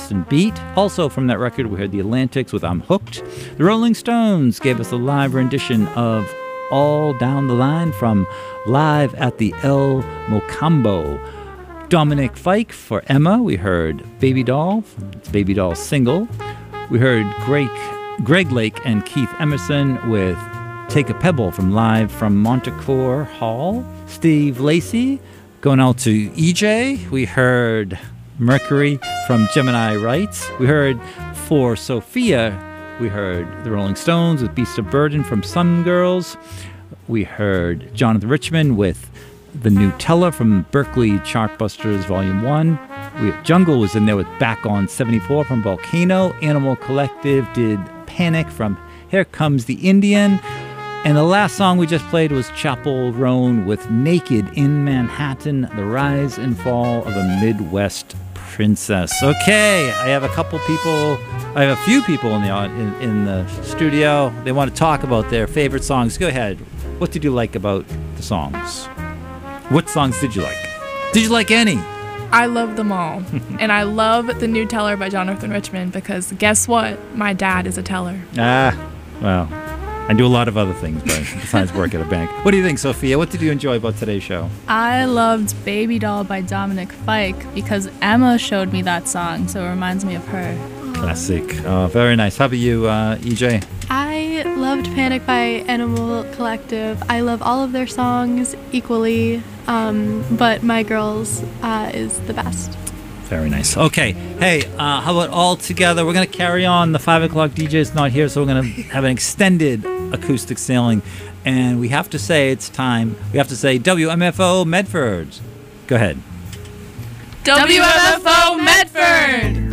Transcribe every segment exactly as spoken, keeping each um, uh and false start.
Boston Beat. Also from that record, we heard the Atlantics with I'm Hooked. The Rolling Stones gave us a live rendition of All Down the Line from Live at the El Mocambo. Dominic Fike for Emma. We heard Baby Doll, it's Baby Doll's single. We heard Greg, Greg Lake and Keith Emerson with Take a Pebble from Live from Montecore Hall. Steve Lacy going out to E J. We heard Mercury from Gemini Rights. We heard For Sophia, we heard the Rolling Stones with Beast of Burden from Sun Girls. We heard Jonathan Richman with The Nutella from Berkeley Chartbusters Volume one. We, Jungle was in there with Back on seventy-four from Volcano. Animal Collective did Panic from Here Comes the Indian. And the last song we just played was Chapel Roan with Naked in Manhattan, the rise and fall of a Midwest princess. Okay, I have a couple people, I have a few people in the in, in the studio. They want to talk about their favorite songs. Go ahead. What did you like about the songs? What songs did you like? Did you like any? I love them all. And I love The New Teller by Jonathan Richman because guess what? My dad is a teller. Ah, well, I do a lot of other things but besides work at a bank. What do you think, Sophia? What did you enjoy about today's show? I loved Baby Doll by Dominic Fike because Emma showed me that song, so it reminds me of her. Classic. Oh, very nice. How about you, uh, E J? I loved Panic by Animal Collective. I love all of their songs equally, um, but My Girls uh, is the best. Very nice. Okay. Hey, uh, how about all together? We're going to carry on. The five o'clock D J is not here, so we're going to have an extended acoustic sailing. And we have to say it's time. We have to say W M F O Medford. Go ahead. W M F O Medford!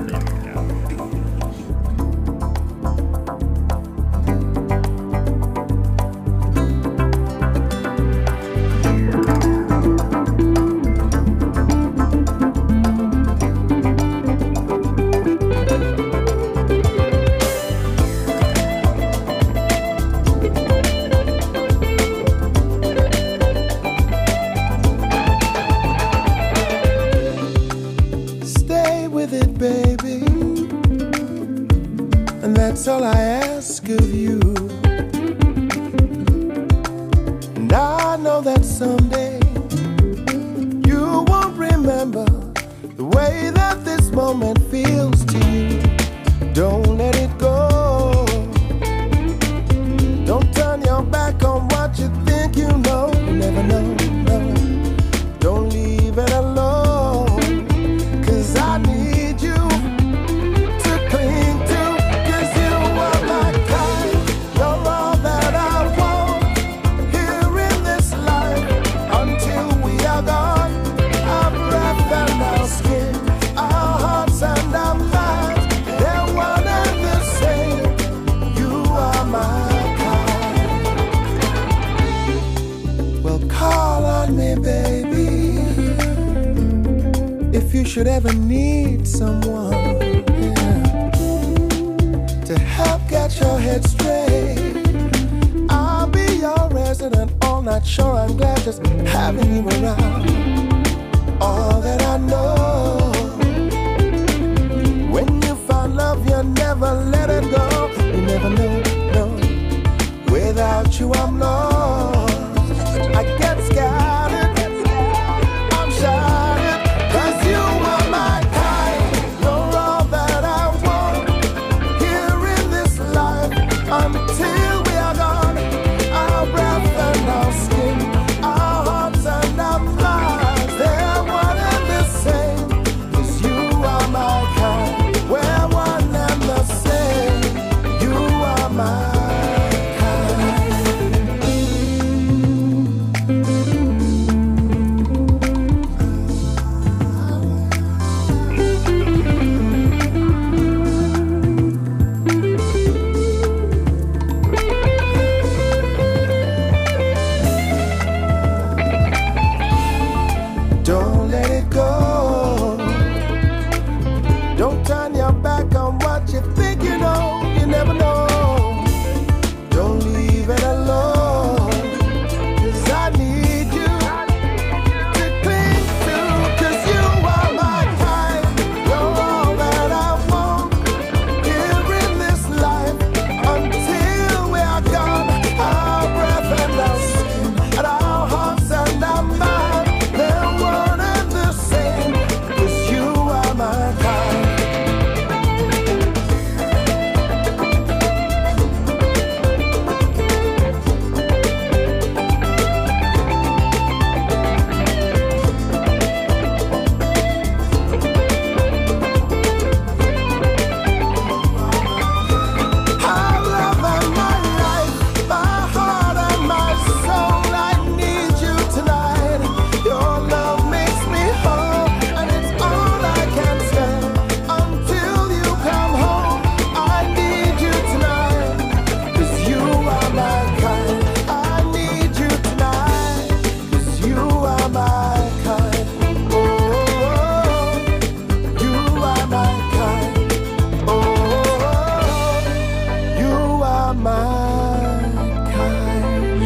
That's all I ask of you. And I know that someday you won't remember the way that this moment feels to you. Don't let it go. Don't turn your back on what you think you know. You never know, no. Don't leave it alone. 'Cause I need you to cling to. You should ever need someone, yeah, to help get your head straight. I'll be your resident all night. Sure, I'm glad just having you around. All that I know, when you find love, you never let it go. You never know, no. Without you, I'm lost. I get scattered. I'm shy. My kind.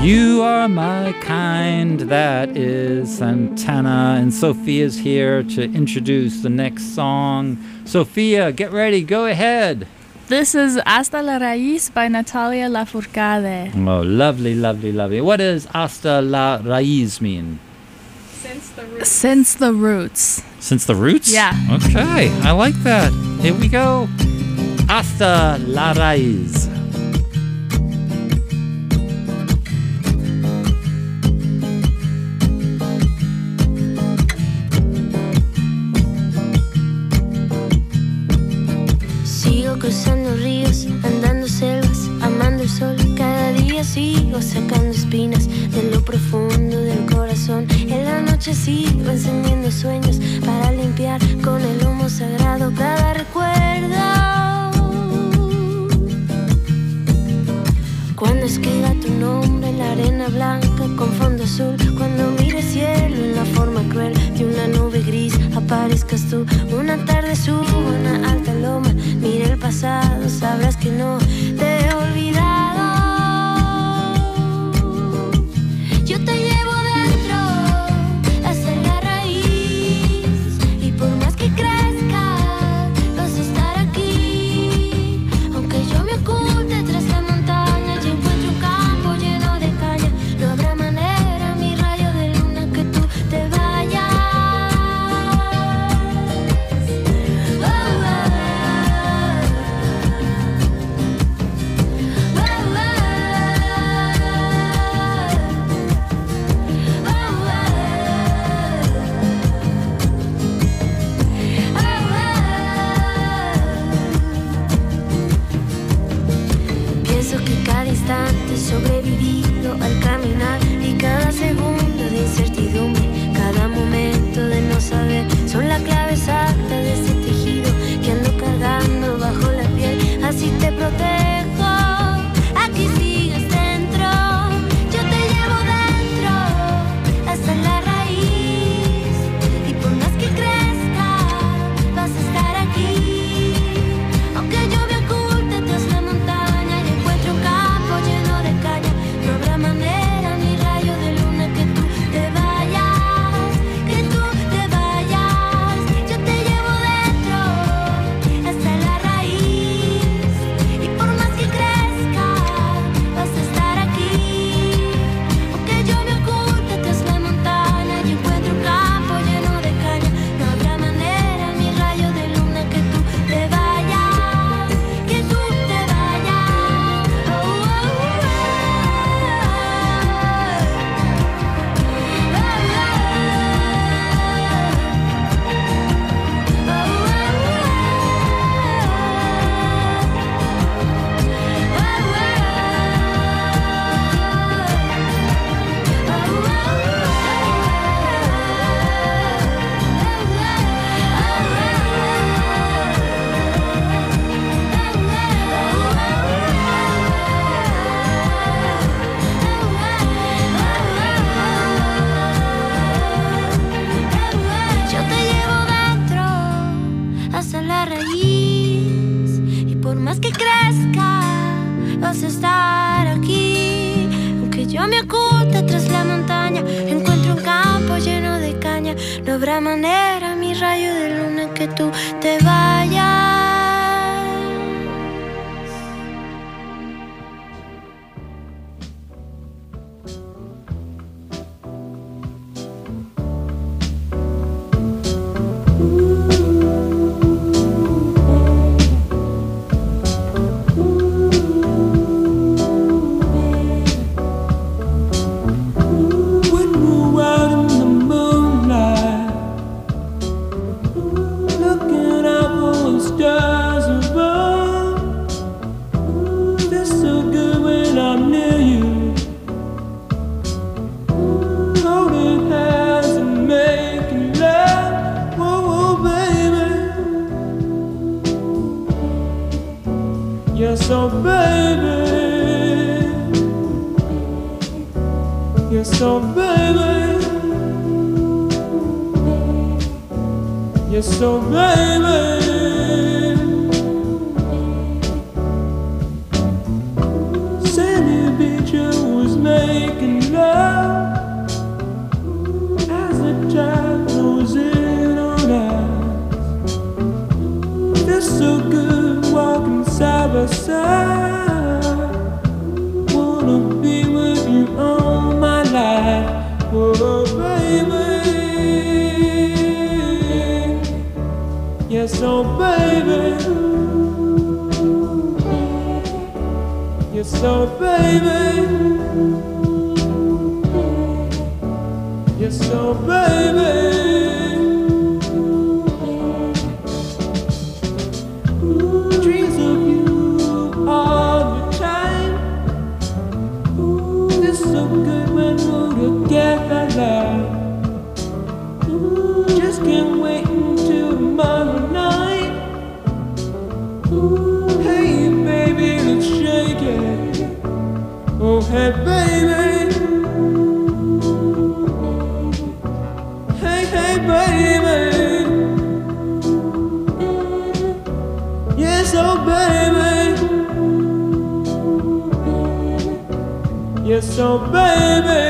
You Are My Kind. That is Santana, and Sophia's here to introduce the next song. Sophia, get ready, go ahead. This is Hasta la Raíz by Natalia Lafourcade. Oh, lovely, lovely, lovely. What does Hasta la Raíz mean? Since the roots. Since the Roots. Since the roots? Yeah. Okay, I like that. Here we go. Hasta la Raíz. Cruzando ríos, andando selvas, amando el sol. Cada día sigo sacando espinas de lo profundo del corazón. En la noche sigo encendiendo sueños para limpiar con el humo sagrado cada recuerdo. Cuando escriba tu nombre en la arena blanca con fondo azul, cuando mire el cielo en la forma cruel de una nube gris, aparezcas tú. Una tarde subo a una alta loma, mire el pasado, sabrás que no te he olvidado. Yo te llevo dentro hasta la raíz, y por más que crezca vas a estar aquí. Aunque yo me oculte tras la montaña y encuentre un campo lleno de caña, no habrá manera, mi rayo de luna, que tú te vayas. Sobrevivido al caminar, y cada segundo de incertidumbre, cada momento de no saber, son la clave exacta de ese tejido que ando cargando bajo la piel. Así te protejo, aquí sigues dentro. Yo te llevo dentro hasta la raíz, y por más que crezca vas a estar aquí. Aunque yo me oculte tras la montaña y encuentre un campo lleno de caña, no habrá manera, mi rayo de luna, que tú te vayas, que tú te vayas. Yo te llevo dentro hasta la raíz, y por más que crezca vas a estar aquí. Aunque yo me oculte tras la montaña y encuentre un campo lleno de caña, no habrá manera, mi rayo de luna, que tú te vayas, que tú te vayas. Oh, oh, oh. Yo te llevo dentro hasta la raíz, y por más que crezca vas a estar aquí. Aunque yo me oculte tras la montaña, encuentro un campo lleno de caña, no habrá manera, mi rayo de luna, que tú te vayas. When we're out in the moonlight, looking out for the stars above, feels so good when I'm near you, holding hands and making love. Whoa, whoa, baby, yes, oh baby, yes, oh baby, yes, oh baby. Sandy Beach was making Feels so good walking side by side. Wanna be with you all my life. Oh, baby. Yes, oh, baby. Yes, oh, baby. Yes, oh, baby. Ooh, dreams of you all the time. Ooh, it's so good when we're together, love. Ooh, just can't wait until tomorrow night. Ooh, hey, baby, let's shake it. Oh, hey, baby. Hey, hey, baby. Yes, oh, baby. Yes, oh, baby.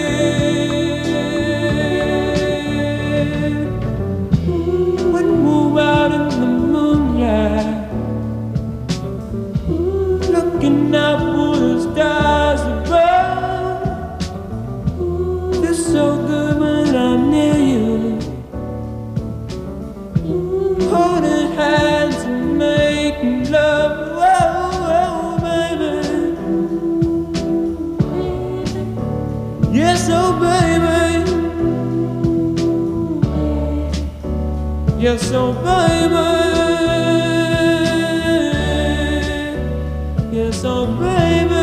When we're out in the moonlight, looking up for the stars above. Feels so good when I'm near you, holding hands and making love. Oh, oh, baby. Yes, oh, baby. Yes, oh, baby. Yes, oh, baby.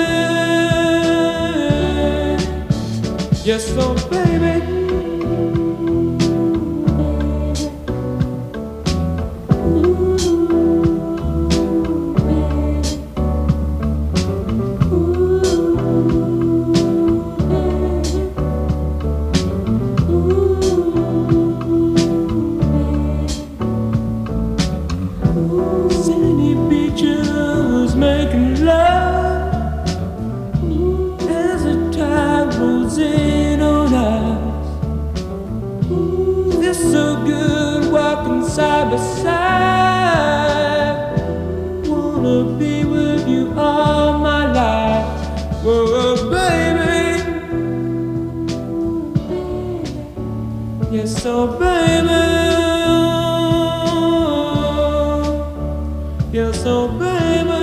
Yes, oh, baby. Sandy beaches making love as the tide rolls in on us. Feels so good walking side by side. Wanna be with you all my life. Whoa, baby. Yes, oh, baby. Yes, oh, baby.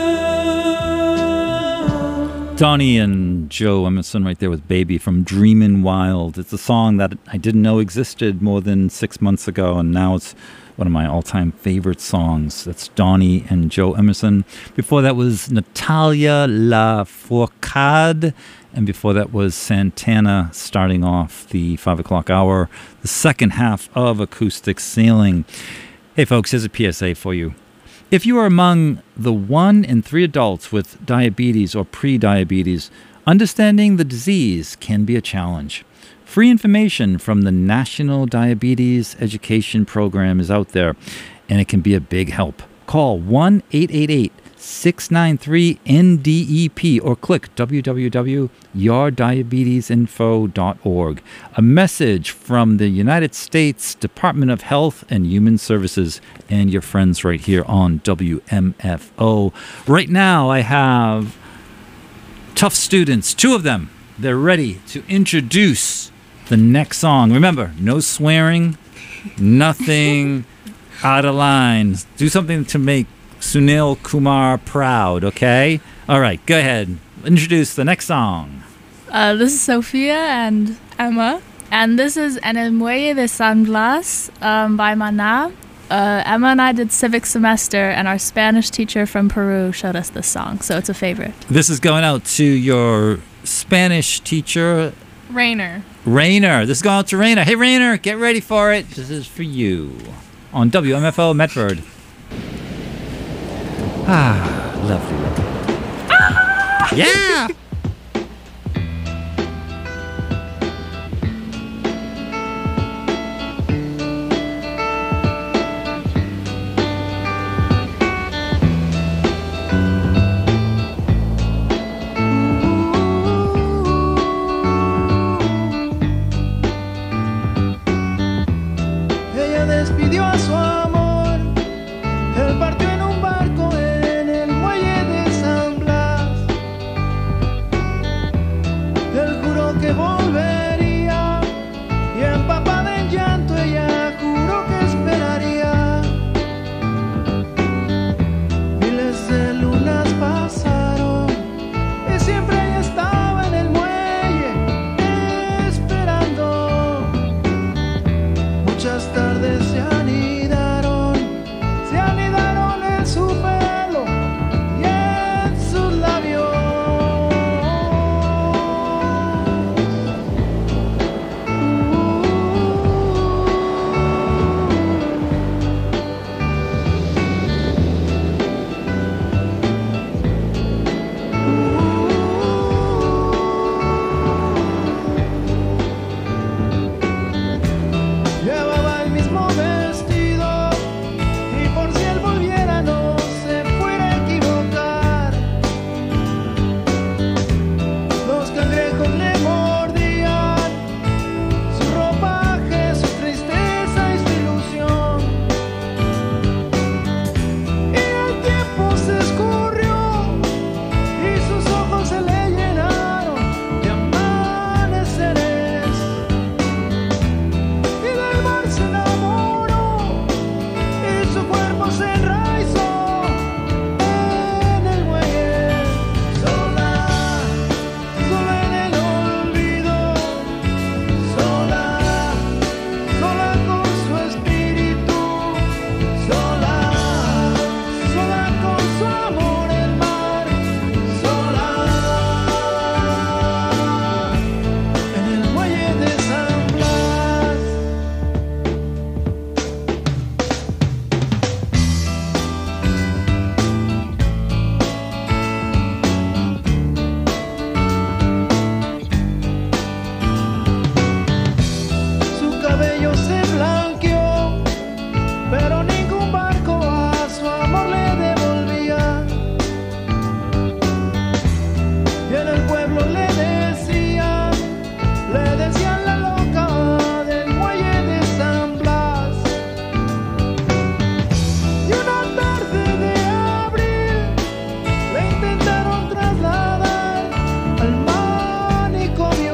Donnie and Joe Emerson right there with Baby from Dreamin' Wild. It's a song that I didn't know existed more than six months ago, and now it's one of my all-time favorite songs. That's Donnie and Joe Emerson. Before that was Natalia Lafourcade, and before that was Santana, starting off the five o'clock hour, the second half of Acoustic Sailing. Hey folks, here's a P S A for you. If you are among the one in three adults with diabetes or pre-diabetes, understanding the disease can be a challenge. Free information from the National Diabetes Education Program is out there, and it can be a big help. Call one eight eight eight, six nine three, N D E P or click w w w dot your diabetes info dot org. A message from the United States Department of Health and Human Services and your friends right here on W M F O. Right now I have tough students, two of them. They're ready to introduce the next song. Remember, no swearing, nothing out of line. Do something to make Sunil Kumar proud, okay? All right, go ahead. Introduce the next song. Uh, this is Sophia and Emma. and this is En el Muelle de San Blas um, by Maná. Uh, Emma and I did civic semester, and our Spanish teacher from Peru showed us this song, so it's a favorite. This is going out to your Spanish teacher, Rainer. Rainer. This is going out to Rainer. Hey, Rainer, get ready for it. This is for you on W M F O Medford. Ah, lovely. Ah! Yeah! Ella despidió a su amor su pelo y en sus labios. Llevaba el mismo vestido y por si él volviera no se fuera a equivocar. Los cangrejos le mordían su ropaje, su tristeza y su ilusión. Y el tiempo se escurrió y sus ojos se le llenaron de amaneceres. Y del mar se enamoró y su cuerpo se enraizó en el muelle. Sola, sola en el olvido, sola, sola con su espíritu, sola, sola con su amor el mar, sola en el muelle de San Blas. Su cabello se blanqueó, pero ningún barco a su amor le devolvía. Y en el pueblo le decían, le decían la loca del muelle de San Blas. Y una tarde de abril le intentaron trasladar al manicomio.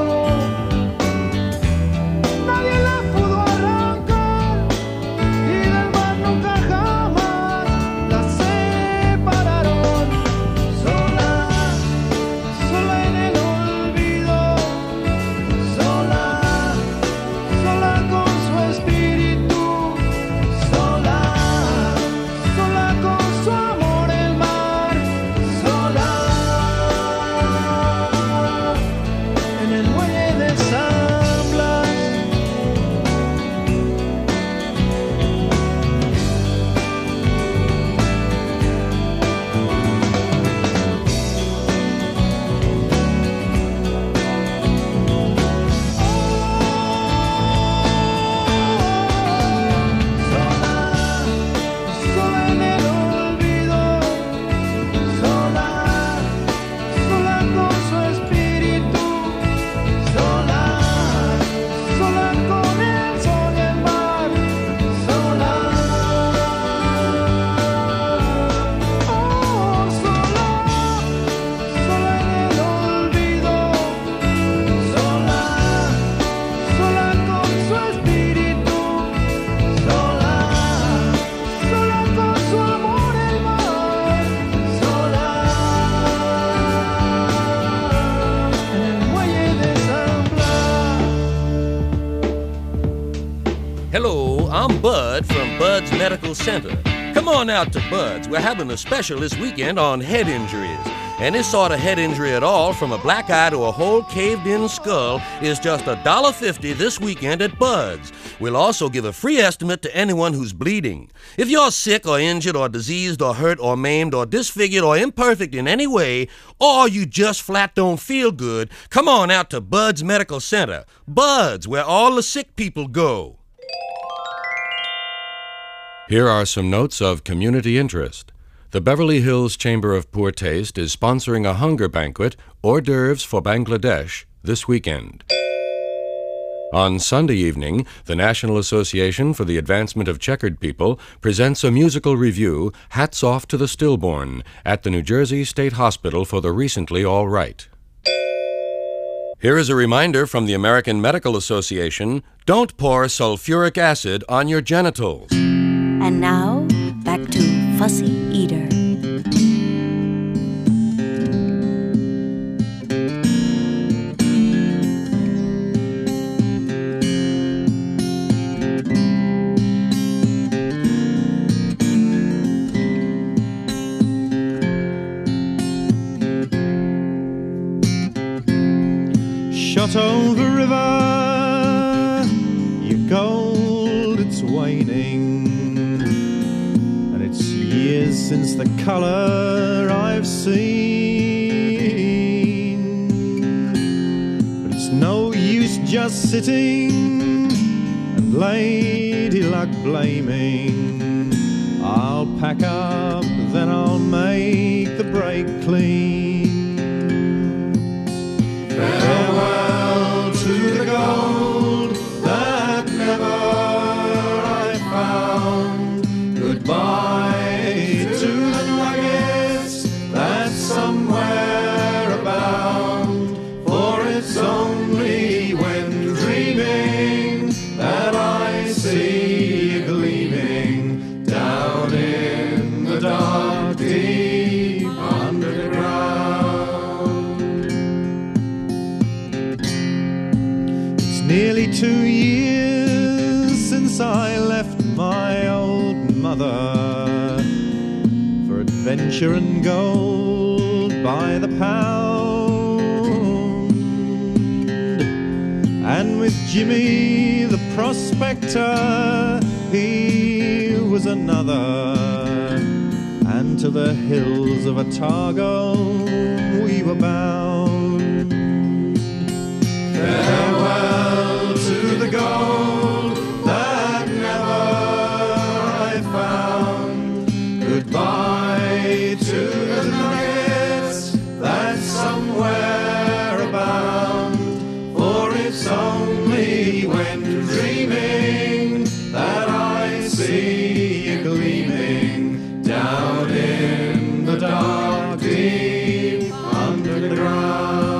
Nadie la pudo arrancar y del mar nunca jamás la separaron. Sola, sola en el olvido, sola, sola con su espíritu, sola, sola con su amor el mar, sola en el muelle de San Blas. Sola en el olvido, sola, sola con su espíritu, sola, sola con el sol y el mar, sola, oh, sola, sola en el olvido, sola, sola con su espíritu, sola, sola con su amor el mar, sola en el muelle de San Blas. Hello, I'm Bud from Bud's Medical Center. Come on out to Bud's. We're having a special this weekend on head injuries. Any sort of head injury at all, from a black eye to a whole caved-in skull, is just a dollar fifty this weekend at Bud's. We'll also give a free estimate to anyone who's bleeding. If you're sick or injured or diseased or hurt or maimed or disfigured or imperfect in any way, or you just flat don't feel good, come on out to Bud's Medical Center. Bud's, where all the sick people go. Here are some notes of community interest. The Beverly Hills Chamber of Poor Taste is sponsoring a hunger banquet, hors d'oeuvres for Bangladesh, this weekend. On Sunday evening, the National Association for the Advancement of Checkered People presents a musical review, Hats Off to the Stillborn, at the New Jersey State Hospital for the Recently All Right. Here is a reminder from the American Medical Association, don't pour sulfuric acid on your genitals. And now, back to Fussy Eater. Shot over river, your gold it's waning, and it's years since the colour I've seen. But it's no use just sitting and lady luck blaming. I'll pack up, then I'll make the break clean. Farewell to the gold that never I found. Goodbye to the nuggets that somewhere abound. For it's only when dreaming that I see you gleaming down in the dark deep underground. Nearly two years since I left my old mother for adventure and gold by the pound, and with Jimmy the prospector he was another, and to the hills of Otago we were bound. Farewell to the gold that never I found. Goodbye to the nuggets that somewhere abound. For it's only when dreaming that I see you gleaming down in the dark deep underground.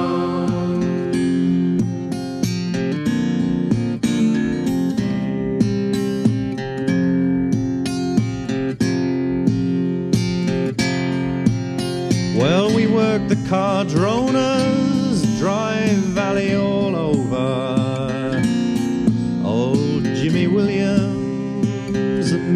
Well, we worked the Cardronas, Dry Valley all over. Old Jimmy Williams and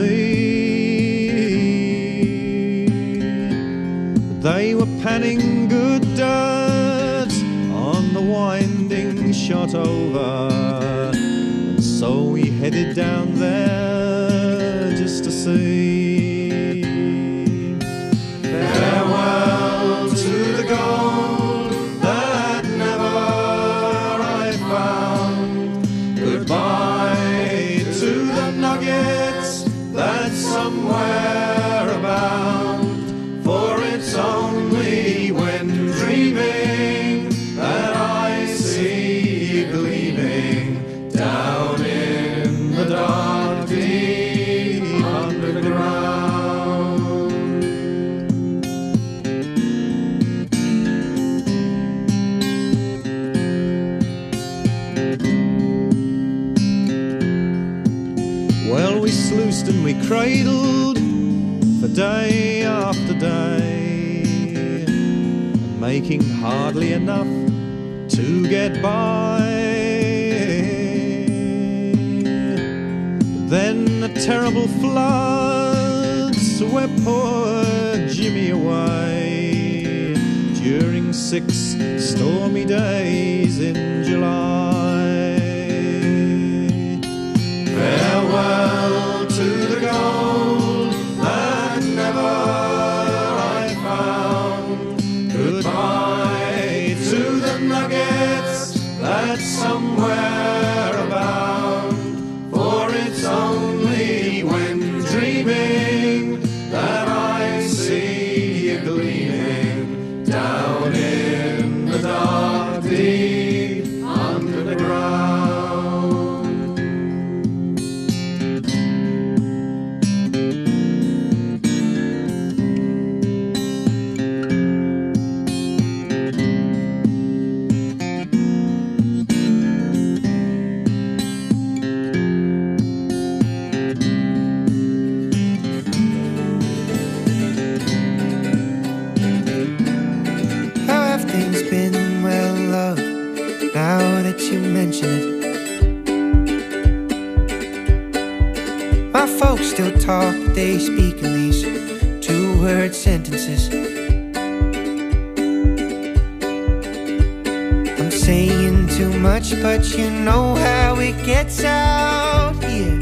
me. They were panning good dirt on the winding shot over, and so we headed down there just to see. Farewell to the gold that never I found. Goodbye to the nuggets that somewhere abound. For it's only when dreaming that I see you gleaming down in the dark deep underground. Well, we sluiced and we cradled for day after day, making hardly enough to get by. But then a terrible flood swept poor Jimmy away during six stormy days in July. Farewell to the gold that never I found. Goodbye to the nuggets that somewhere abound. For it's only when dreaming that I see you gleaming down in the dark deep underground. You mention it. My folks still talk, but they speak in these two-word sentences. I'm saying to much, but you know how it gets out here.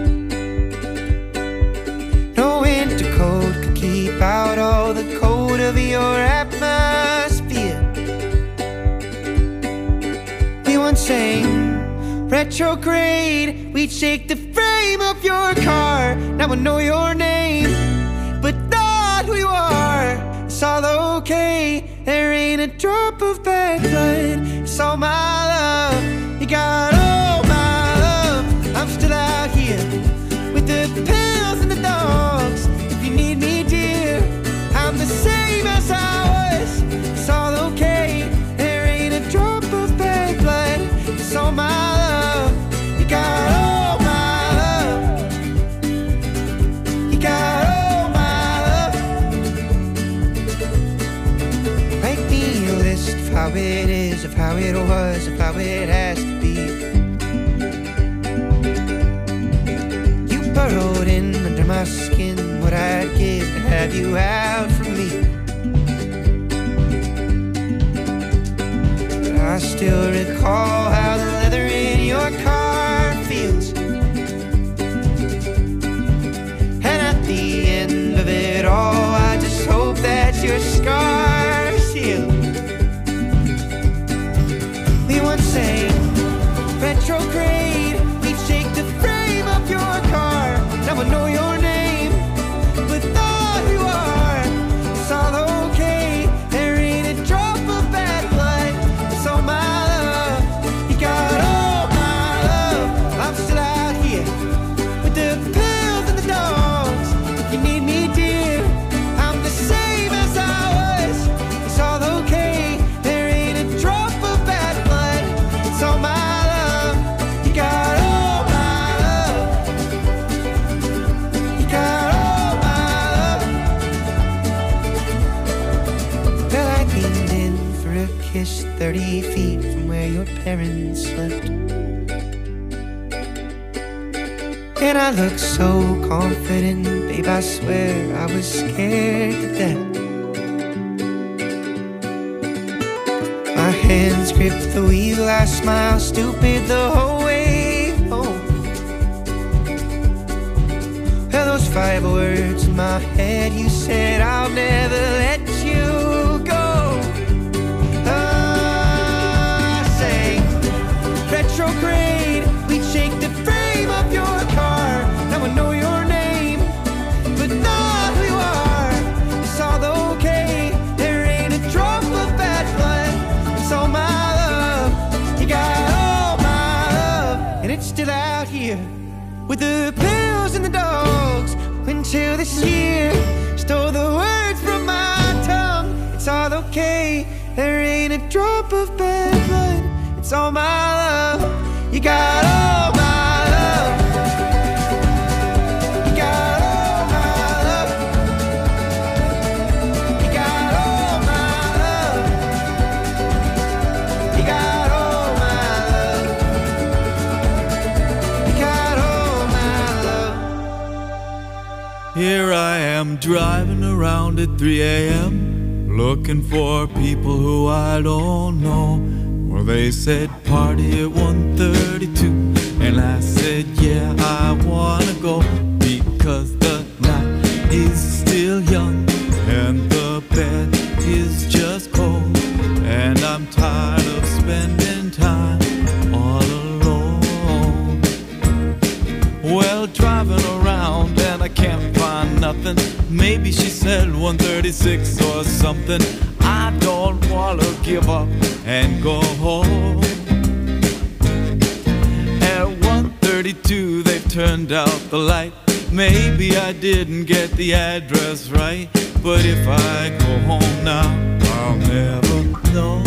No winter cold could keep out all the cold of your atmosphere. We once sang retrograde, we'd shake the frame of your car. Now I know your name, but not who you are. It's all okay, there ain't a drop of bad blood. It's all my love, you got all my love. I'm still out here with the pills and the dogs. If you need me, dear, I'm the same as I was. It's all okay, there ain't a drop of bad blood. It's all my love, you got all my love. You got all my love. Write me a list of how it is, of how it was, of how it has to be. You burrowed in under my skin, what I'd give to have you out from me. But I still recall how the leather in your car feels. And at the end of it all, I just hope that your scars heal. We once sang retrograde, we'd shake the frame of your car. Now I know your name, but not who you are. It's all okay, there ain't a drop of bad blood. It's all my love, you got all my love. I'm still out here with the pills and the dogs. If you need me, dear, I'm the same as I was. It's all okay, there ain't a drop of bad blood. It's all my love, you got all my love. You got all my love. Well, I leaned in for a kiss thirty feet from where your parents slept. And I looked so confident, babe, I swear I was scared to death. My hands gripped the wheel, I smiled stupid the whole way home. Well, those five words in my head, you said I'll never let you go. I sang retrograde, we'd shake the frame of your car. Now I know your name, but not who you are. It's all okay, there ain't a drop of bad blood. It's all my love, you got all my love. And it's still out here with the pills and the dogs. Until this year stole the words from my tongue. It's all okay, there ain't a drop of bad blood. It's all my love, you got all my love. You got all my love. You got all my love. You got all my love. You got all my love. Here I am driving around at three a m looking for people who I don't know. Well, they said party at one thirty-two, and I said yeah, I wanna go, because the night is still young and the bed is just cold, and I'm tired of spending time all alone. Well, driving around and I can't find nothing. Maybe she said one thirty-six or something. I don't wanna give up and go home. At one thirty-two they've turned out the light. Maybe I didn't get the address right, but if I go home now, I'll never know,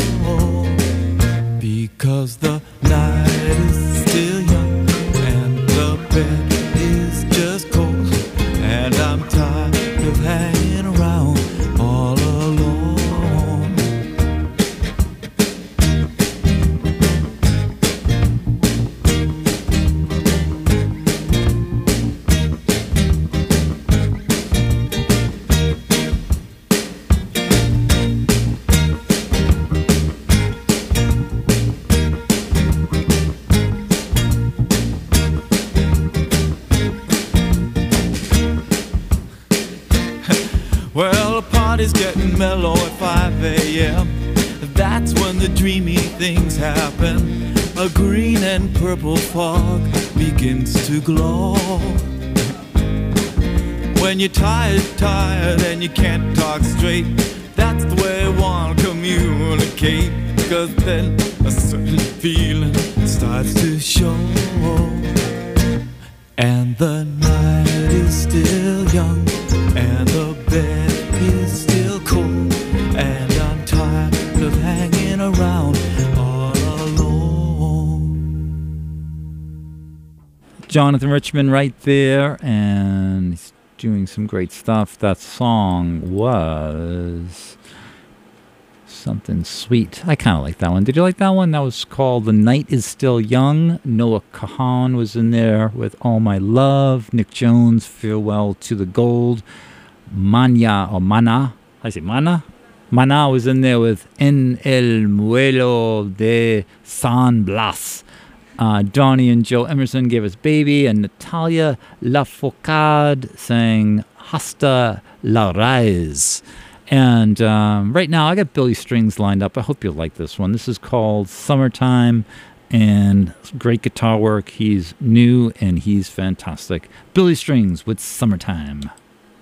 because the night is still young and the bed is just cold, and I'm tired of hanging around all alone. Well, the party's getting mellow at five a.m. That's when the dreamy things happen. A green and purple fog begins to glow. When you're tired, tired, and you can't talk straight, that's the way I want to communicate. Cause then a certain feeling starts to show. And the night is still young, and the bed is still cold, and I'm tired of hanging around all alone. Jonathan Richman right there, and he's doing some great stuff. That song was something sweet. I kind of like that one. Did you like that one? That was called The Night Is Still Young. Noah Kahan was in there with All My Love. Nick Jones, Farewell to the Gold. Manya, or Mana. I say Mana? Mana was in there with En el Muelo de San Blas. Uh, Donnie and Joe Emerson gave us Baby, and Natalia Lafourcade sang Hasta la Raíz. And um, right now, I got Billy Strings lined up. I hope you'll like this one. This is called Summertime, and great guitar work. He's new, and he's fantastic. Billy Strings with Summertime.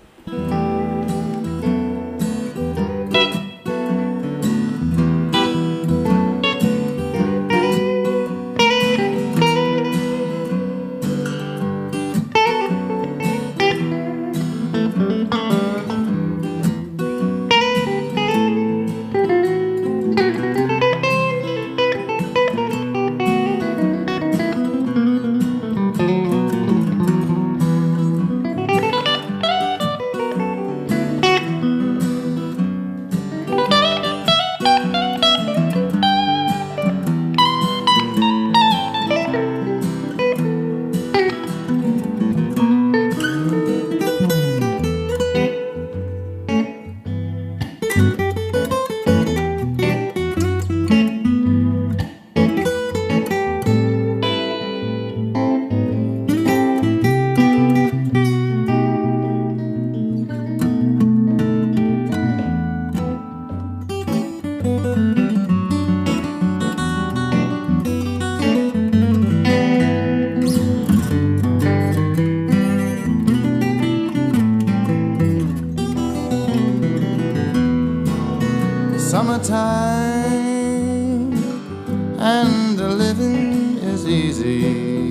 Summertime and the living is easy.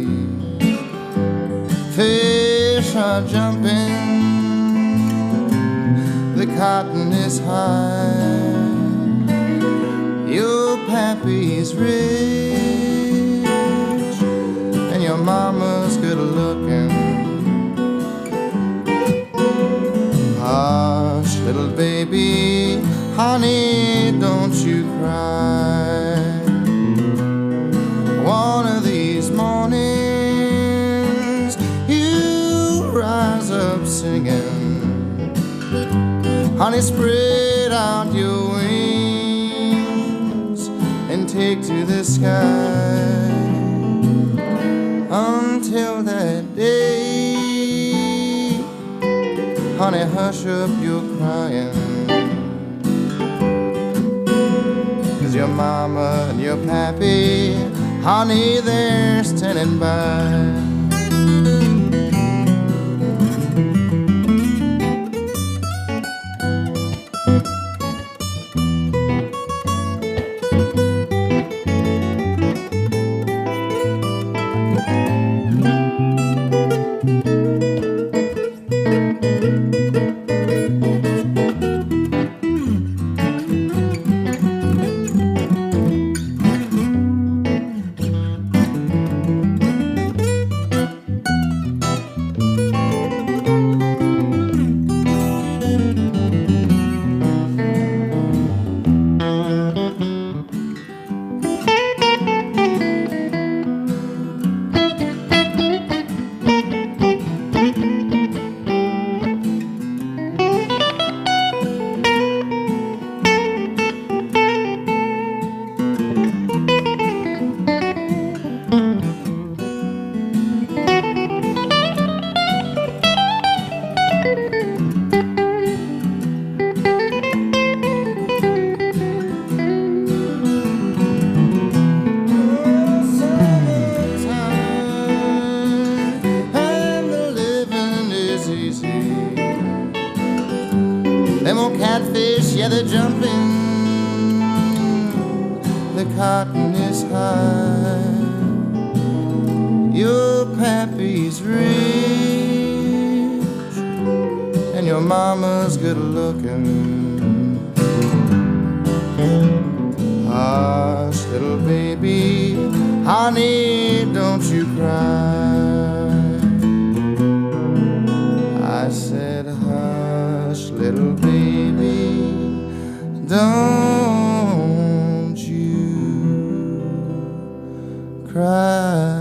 Fish are jumping, the cotton is high. Your pappy's rich and your mama's good looking. Hush, little baby, honey, don't you cry. One of these mornings you rise up singing. Honey, spread out your wings and take to the sky. Until that day, honey, hush up your crying. Your mama and your pappy, honey, they're standing by. Them old catfish, yeah, they're jumping. The cotton is high. Your pappy's rich and your mama's good looking. Hush, little baby, honey, don't you cry. I said, hush, little baby, don't you cry.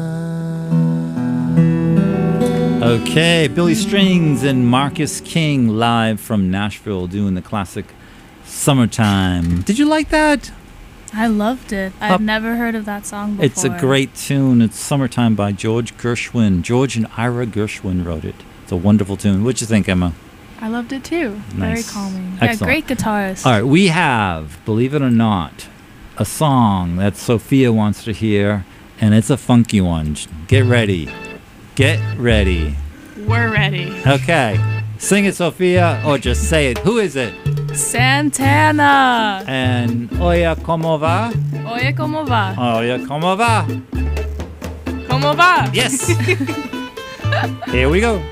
Okay, Billy Strings and Marcus King live from Nashville doing the classic Summertime. Did you like that? I loved it. I've Up. never heard of that song before. It's a great tune. It's Summertime by George Gershwin. George and Ira Gershwin wrote it. It's a wonderful tune. What'd you think, Emma? I loved it too. Very Nice. calming. Yeah, Excellent. great guitarist. All right, we have, believe it or not, a song that Sophia wants to hear, and it's a funky one. Get ready. Get ready. We're ready. Okay. Sing it, Sophia, or just say it. Who is it? Santana. And Oye, ¿cómo va? Oye, ¿cómo va? Oye, ¿cómo va? ¿Cómo va? Yes. Here we go.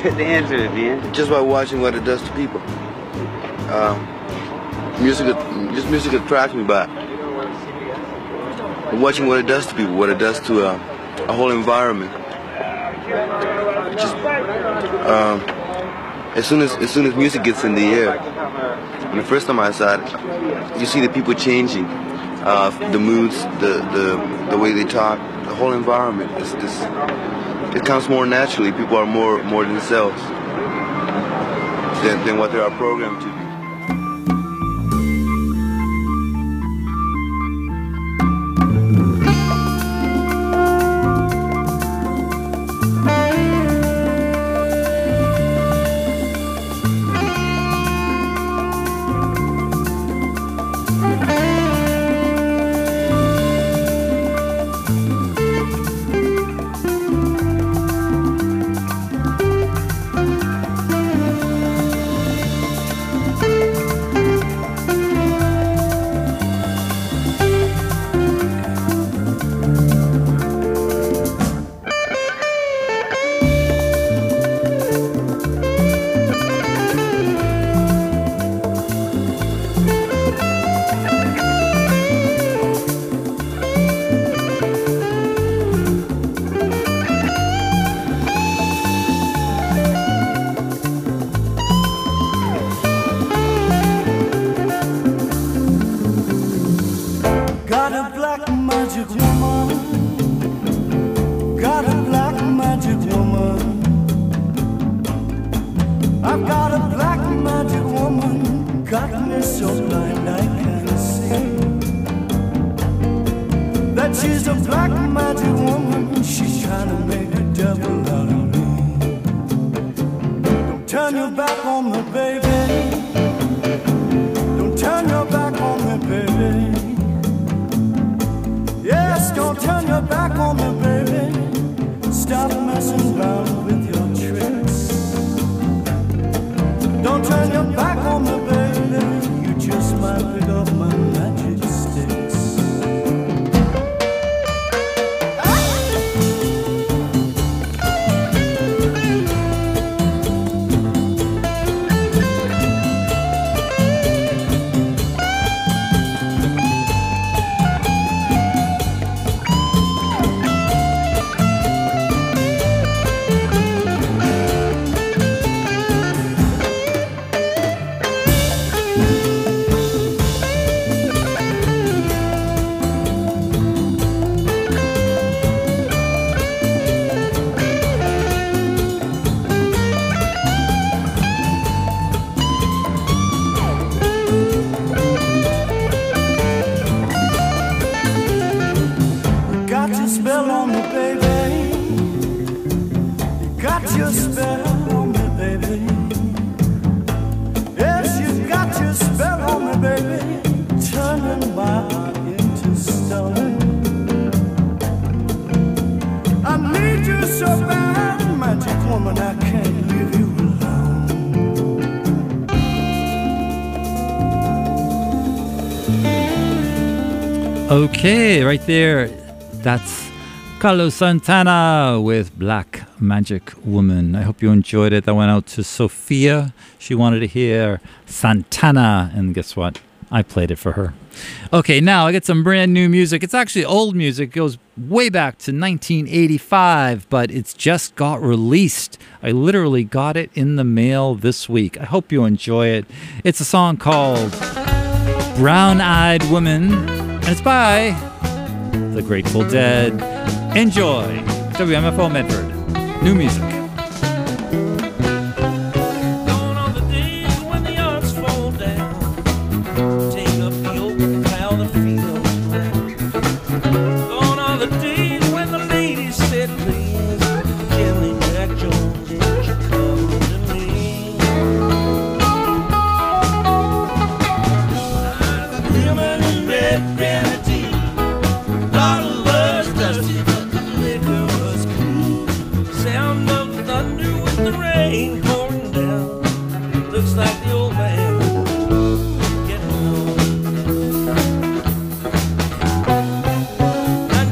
the answer, man? Just by watching what it does to people. Um, music, just music attracts me by watching what it does to people, what it does to uh, a whole environment. Just um, as soon as as soon as music gets in the air, and the first time I saw it, you see the people changing, uh, the moods, the the the way they talk, the whole environment. It's just, it comes more naturally. People are more more themselves than, than what they are programmed to be. Okay, right there, that's Carlos Santana with Black Magic Woman. I hope you enjoyed it. That went out to Sophia. She wanted to hear Santana, and guess what? I played it for her. Okay, now I get some brand new music. It's actually old music. It goes way back to nineteen eighty-five, but it's just got released. I literally got it in the mail this week. I hope you enjoy it. It's a song called Brown Eyed Woman, and it's by The Grateful Dead. Enjoy. W M F O Medford. New music.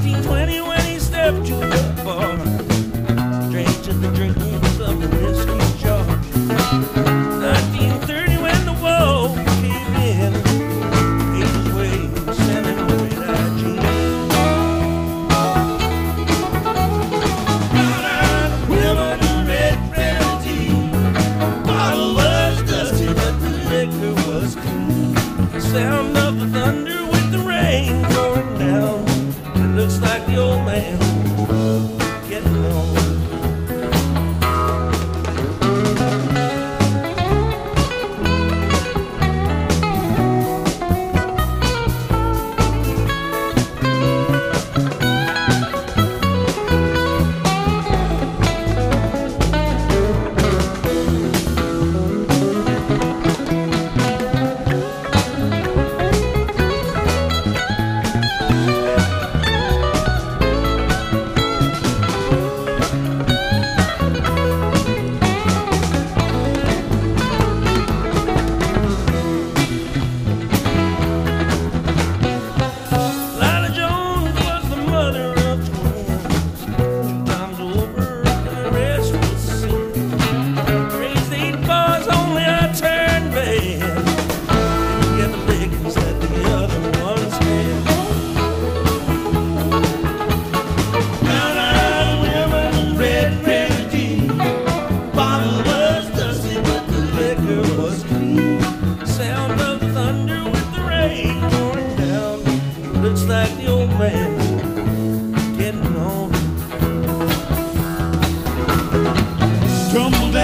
Drank to the dreams of the whiskey.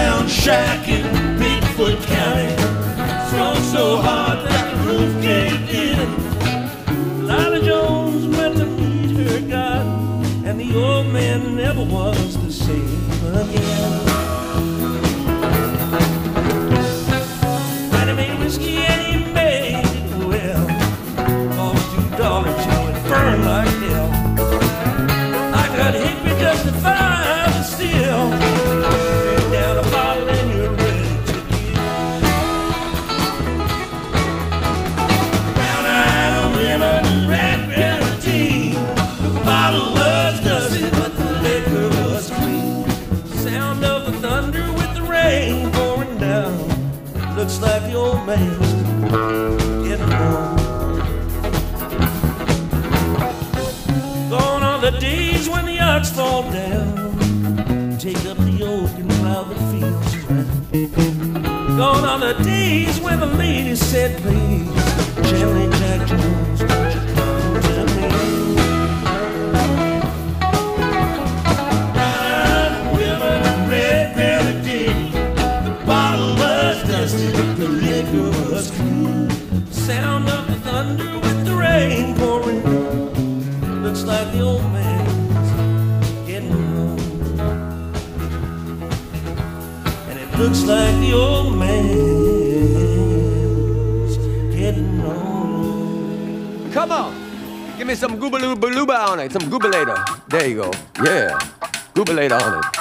down shack in Bigfoot County. Strong so hard that the roof caved in. Lila Jones went to meet her God, and the old man never was the same again. And he made whiskey and he made it well. Cost two dollars till it burned like hell. I got Hickory just to find the steel. Bring down a bottle and you're ready to give. Brown-eyed women, red velveteen. The bottle was dusty, but the liquor was clean. Sound of the thunder with the rain pouring down. Looks like the old man's getting home. Gone are the days when the ox fall down. Take up the yoke and plow the fields around. Gone are the days when the ladies said, please, gently Jack Jones, won't you come to me? Brown women, red velveteen. The bottle was dusty, but the liquor was clean. Sound of the thunder with the rain pouring down. Looks like the old man's getting home. And it looks like the old man's getting home. Come on, give me some goobaloo balooba on it, some goobalator. There you go. Yeah, goobalator on it.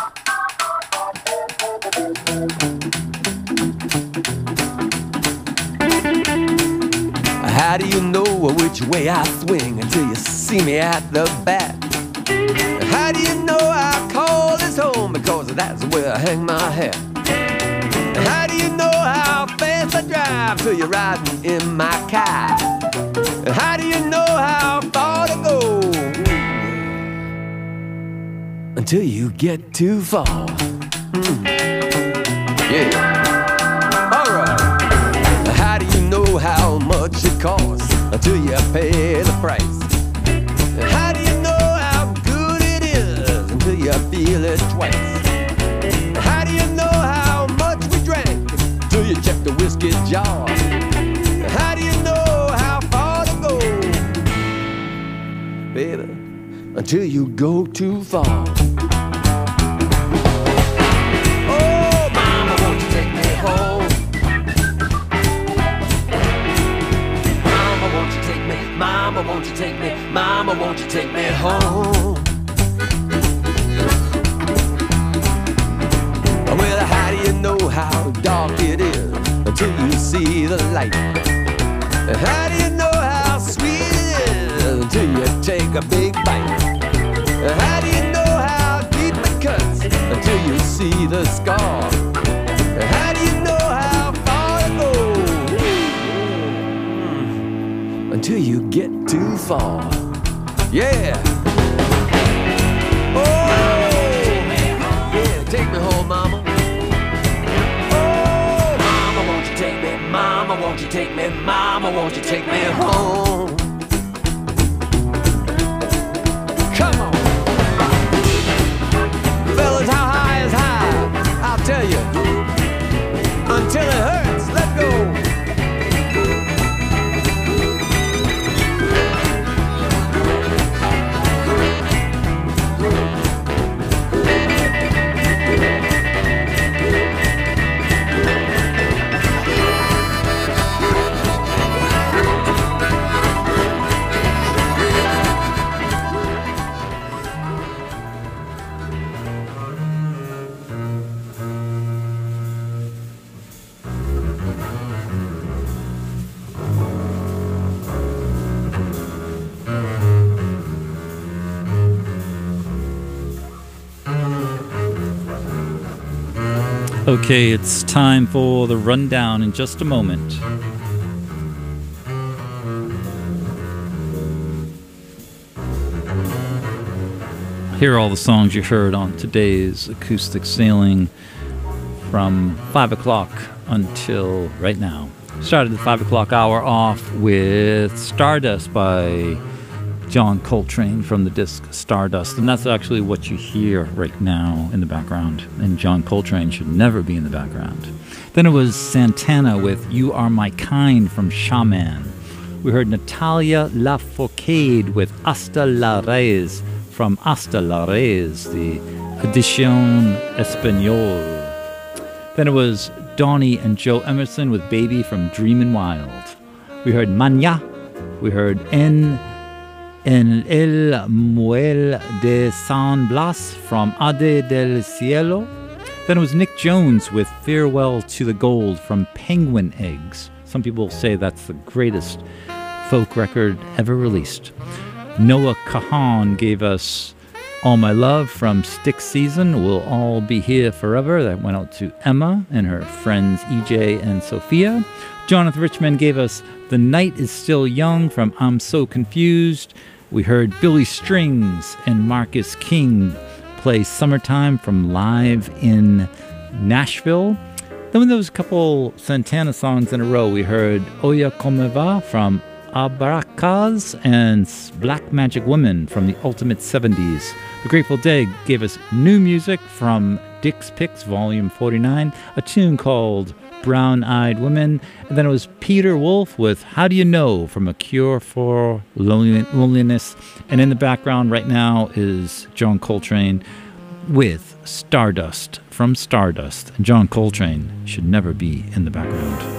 How do you know which way I swing until you see me at the bat? How do you know I call this home? Because that's where I hang my hat. How do you know how fast I drive till you're riding in my car? How do you know how far to go until you get too far? Mm. Yeah. How do you know how much it costs until you pay the price? How do you know how good it is until you feel it twice? How do you know how much we drank until you check the whiskey jar? How do you know how far to go, baby, until you go too far? Oh, mama, won't you take me home? Mama, won't you take me? Mama, won't you take me home? Well, how do you know how dark it is until you see the light? How do you know how sweet it is until you take a big bite? How do you know how deep it cuts until you see the scar? How do you know how far to go until you get too far? Yeah. Oh, yeah, take me home, mama. Oh, mama, won't you take me? Mama, won't you take me? Mama, won't you take me home? Come on. Fellas, how high is high? I'll tell you. Until it hurts, let go. Okay, it's time for the rundown in just a moment. Here are all the songs you heard on today's Acoustic Sailing from five o'clock until right now. Started the five o'clock hour off with Stardust by John Coltrane from the disc Stardust. And that's actually what you hear right now in the background. And John Coltrane should never be in the background. Then it was Santana with You Are My Kind from Shaman. We heard Natalia Lafourcade with Hasta la Reyes from Hasta la Reyes, the Edition Español. Then it was Donnie and Joe Emerson with Baby from Dreamin' Wild. We heard Maña. We heard En, en el Muelle de San Blas from Ade del Cielo. Then it was Nick Jones with Farewell to the Gold from Penguin Eggs. Some people say that's the greatest folk record ever released. Noah Kahan gave us All My Love from Stick Season, We'll All Be Here Forever. That went out to Emma and her friends E J and Sophia. Jonathan Richman gave us The Night Is Still Young from I'm So Confused. We heard Billy Strings and Marcus King play Summertime from Live in Nashville. Then there was a couple Santana songs in a row. We heard Oya Como Va from Abracas and Black Magic Woman from the Ultimate seventies. The Grateful Dead gave us new music from Dick's Picks Volume forty-nine, a tune called Brown Eyed Women, and then it was Peter Wolf with How Do You Know from A Cure for Loneliness, and in the background right now is John Coltrane with Stardust from Stardust. And John Coltrane should never be in the background.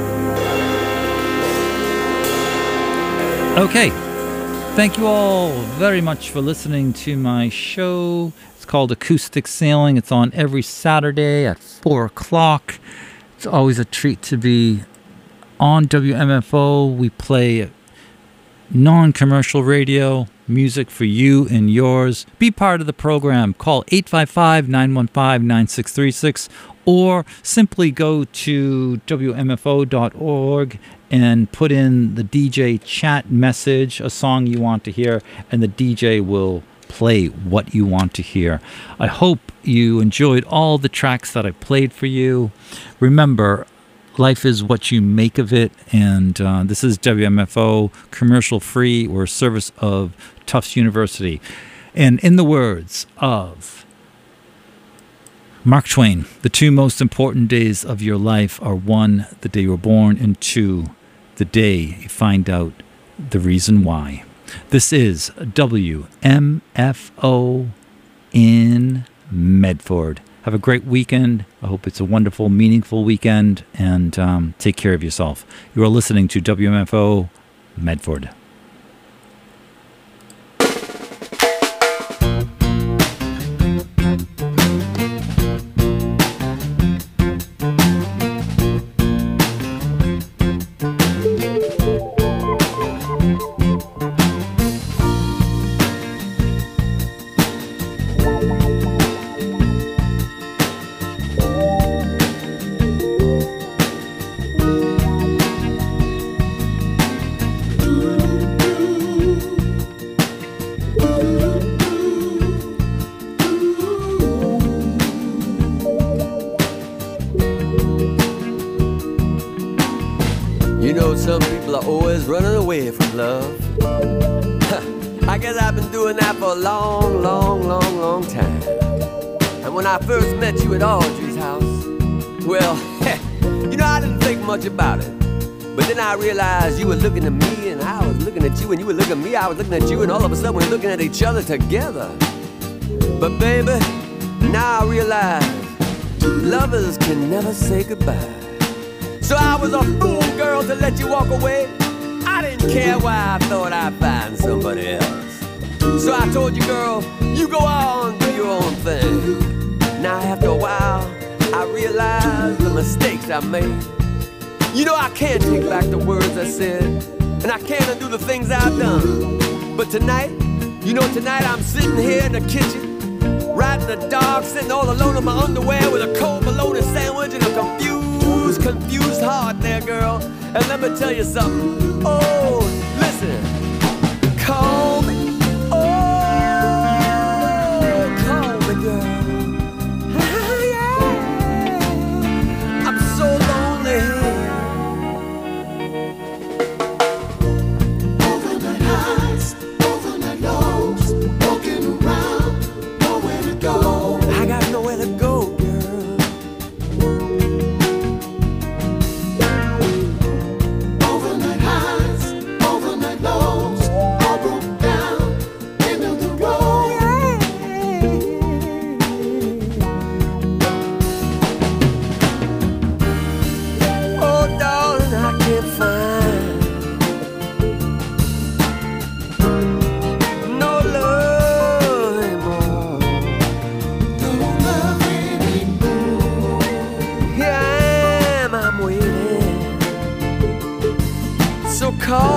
Okay, thank you all very much for listening to my show. It's called Acoustic Sailing. It's on every Saturday at four o'clock. It's always a treat to be on W M F O. We play non-commercial radio, music for you and yours. Be part of the program. Call eight five five, nine one five, nine six three six or simply go to W M F O dot org and put in the D J chat message, a song you want to hear, and the D J will play what you want to hear. I hope you enjoyed all the tracks that I played for you. Remember, life is what you make of it, and uh, this is W M F O, commercial free. We're a service of Tufts University. And in the words of Mark Twain, the two most important days of your life are one, the day you were born, and two, the day you find out the reason why. This is W M F O in Medford. Have a great weekend. I hope it's a wonderful, meaningful weekend, and um, take care of yourself. You are listening to W M F O Medford. Some people are always running away from love. I guess I've been doing that for a long, long, long, long time. And when I first met you at Audrey's house, well, you know, I didn't think much about it. But then I realized you were looking at me and I was looking at you, and you were looking at me, I was looking at you, and all of a sudden we're looking at each other together. But baby, now I realize lovers can never say goodbye. So I was a fool, girl, to let you walk away. I didn't care why I thought I'd find somebody else. So I told you, girl, you go on, do your own thing. Now after a while, I realized the mistakes I made. You know I can't take back the words I said, and I can't undo the things I've done. But tonight, you know tonight I'm sitting here in the kitchen, right in the dark, sitting all alone in my underwear with a cold bologna sandwich and a confused, confused heart there, girl. And let me tell you something. Oh, listen. Call me. Oh, call me, girl. Oh, yeah. I'm so lonely here. Over my eyes, over call.